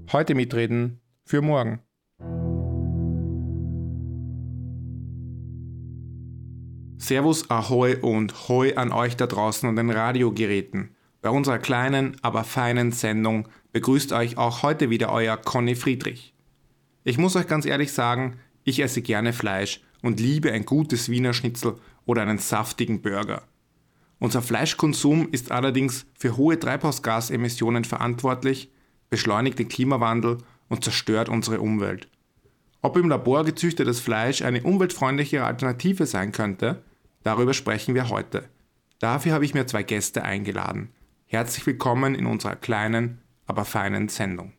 Heute mitreden für morgen. Servus, Ahoi und Hoi an euch da draußen an den Radiogeräten. Bei unserer kleinen, aber feinen Sendung begrüßt euch auch heute wieder euer Conny Friedrich. Ich muss euch ganz ehrlich sagen, ich esse gerne Fleisch und liebe ein gutes Wiener Schnitzel oder einen saftigen Burger. Unser Fleischkonsum ist allerdings für hohe Treibhausgasemissionen verantwortlich, beschleunigt den Klimawandel und zerstört unsere Umwelt. Ob im Labor gezüchtetes Fleisch eine umweltfreundlichere Alternative sein könnte, darüber sprechen wir heute. Dafür habe ich mir 2 Gäste eingeladen. Herzlich willkommen in unserer kleinen, aber feinen Sendung.